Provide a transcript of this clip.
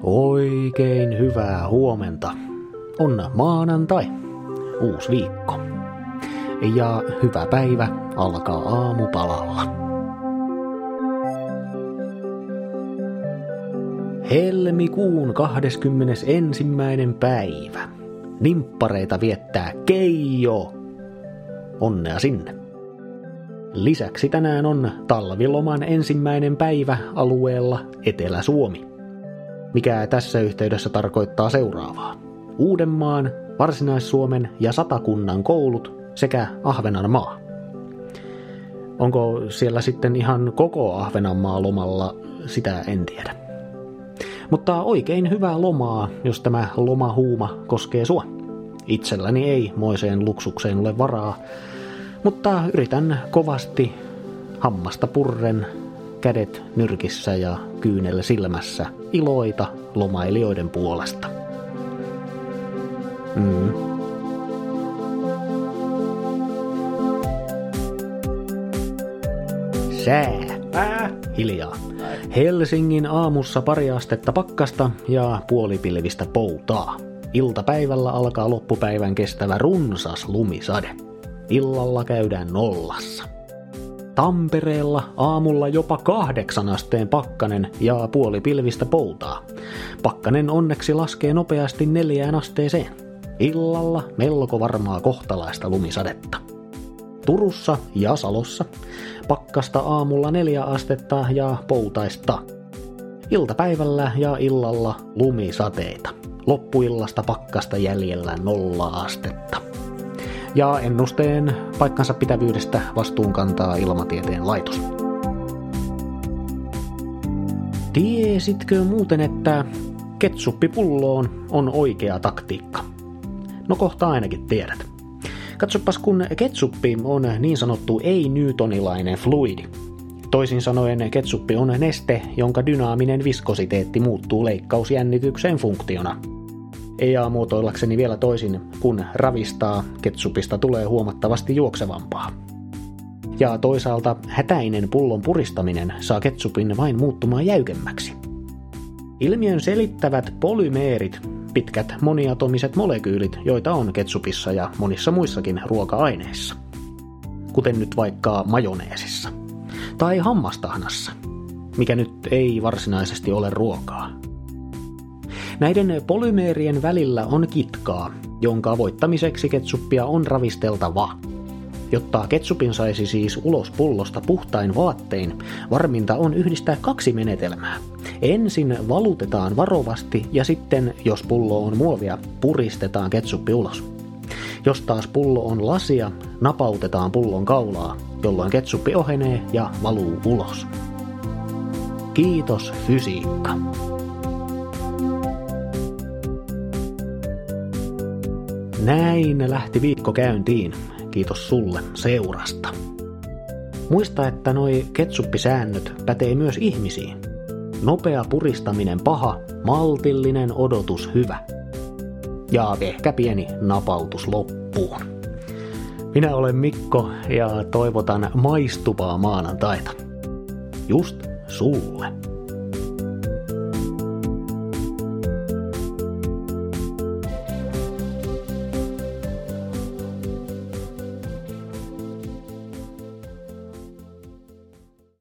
Oikein hyvää huomenta. On maanantai, uusi viikko. Ja hyvä päivä alkaa aamupalalla. Helmikuun 21. päivä. Nimppareita viettää Keijo. Onnea sinne. Lisäksi tänään on talviloman ensimmäinen päivä alueella Etelä-Suomi. Mikä tässä yhteydessä tarkoittaa seuraavaa. Uudenmaan, Varsinais-Suomen ja Satakunnan koulut sekä Ahvenanmaa. Onko siellä sitten ihan koko Ahvenanmaa lomalla, sitä en tiedä. Mutta oikein hyvää lomaa, jos tämä lomahuuma koskee sua. Itselläni ei moiseen luksukseen ole varaa, mutta yritän kovasti hammasta purren, kädet nyrkissä ja kyynel silmässä iloita lomailijoiden puolesta. Sää. Hiljaa. Helsingin aamussa pari astetta pakkasta ja puolipilvistä poutaa. Iltapäivällä alkaa loppupäivän kestävä runsas lumisade. Illalla käydään nollassa. Tampereella aamulla jopa 8 asteen pakkanen ja puolipilvistä poutaa. Pakkanen onneksi laskee nopeasti 4 asteeseen. Illalla melko varmaa kohtalaista lumisadetta. Turussa ja Salossa pakkasta aamulla 4 astetta ja poutaista. Iltapäivällä ja illalla lumisateita. Loppuillasta pakkasta jäljellä 0 astetta. Ja ennusteen paikkansa pitävyydestä vastuun kantaa Ilmatieteen laitos. Tiesitkö muuten, että ketsuppipulloon on oikea taktiikka? No kohta ainakin tiedät. Katsopas, kun ketsuppi on niin sanottu ei-newtonilainen fluidi. Toisin sanoen ketsuppi on neste, jonka dynaaminen viskositeetti muuttuu leikkausjännitykseen funktiona. Ja muotoillakseni vielä toisin, kun ravistaa, ketsupista tulee huomattavasti juoksevampaa. Ja toisaalta hätäinen pullon puristaminen saa ketsupin vain muuttumaan jäykemmäksi. Ilmiön selittävät polymeerit, pitkät moniatomiset molekyylit, joita on ketsupissa ja monissa muissakin ruoka-aineissa. Kuten nyt vaikka majoneesissa. Tai hammastahnassa, mikä nyt ei varsinaisesti ole ruokaa. Näiden polymeerien välillä on kitkaa, jonka voittamiseksi ketsuppia on ravisteltava. Jotta ketsupin saisi siis ulos pullosta puhtain vaattein, varminta on yhdistää 2 menetelmää. Ensin valutetaan varovasti ja sitten, jos pullo on muovia, puristetaan ketsuppi ulos. Jos taas pullo on lasia, napautetaan pullon kaulaa, jolloin ketsuppi ohenee ja valuu ulos. Kiitos fysiikka. Näin lähti viikko käyntiin. Kiitos sulle seurasta. Muista, että noi ketsuppisäännöt pätee myös ihmisiin. Nopea puristaminen paha, maltillinen odotus hyvä. Ja ehkä pieni napautus loppuun. Minä olen Mikko ja toivotan maistuvaa maanantaita. Just sulle.